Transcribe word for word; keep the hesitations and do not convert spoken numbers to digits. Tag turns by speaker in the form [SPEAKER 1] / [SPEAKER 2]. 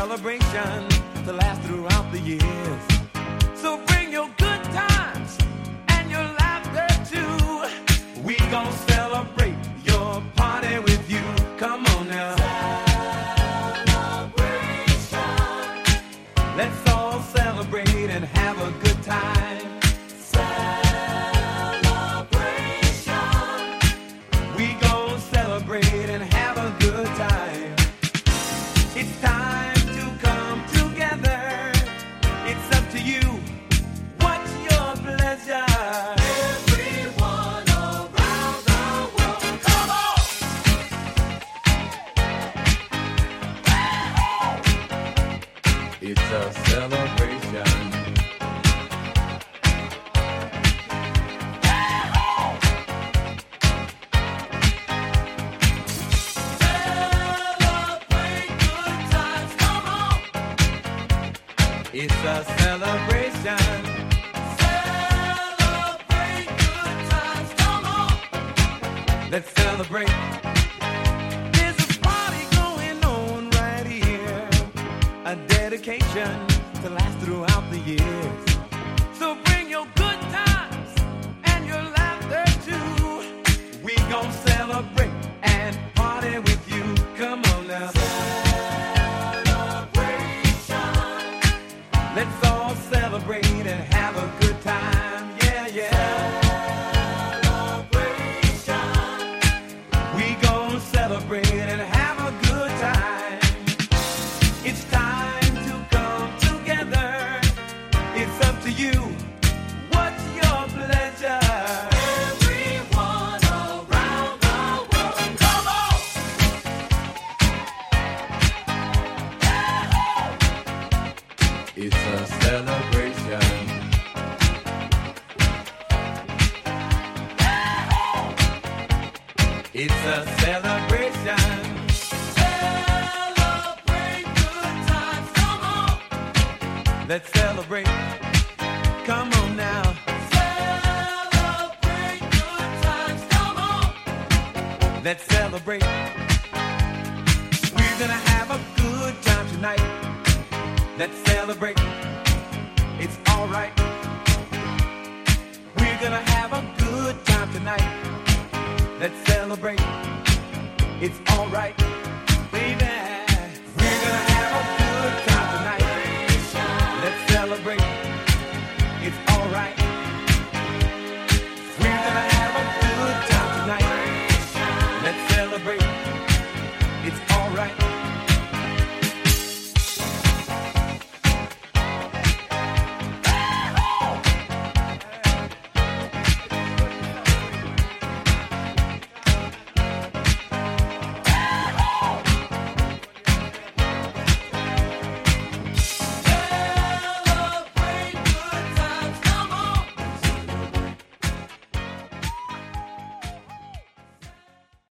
[SPEAKER 1] celebration to last throughout the years. So bring your good times and your laughter too. We gon' celebrate your party with you. Come on now. Celebration. Let's all celebrate and have a good time. Celebration. We gon' celebrate and have a good time. It's time to come together. It's up to you. What's your pleasure? Everyone around the world, come on! It's a celebration. Celebrate good times, come on! It's a celebration. Celebrate good times, come on! Let's celebrate. There's a party going on right here. A dedication to last throughout the years. So bring your good times and your laughter too. We gon' celebrate and party with you. Come on now. Celebration. Let's all celebrate and have a good time. Yeah, yeah. Celebration. We gon' celebrate and have a good time. It's time to come together. It's up to you. What's your pleasure? Everyone around the world, come on! It's a celebration. It's a celebration. Celebrate good times, come on! Let's celebrate. Come on now. Celebrate good times, come on! Let's celebrate. We're gonna have a good time tonight. Let's celebrate. It's alright. We're gonna have a good time tonight. Let's celebrate. It's alright.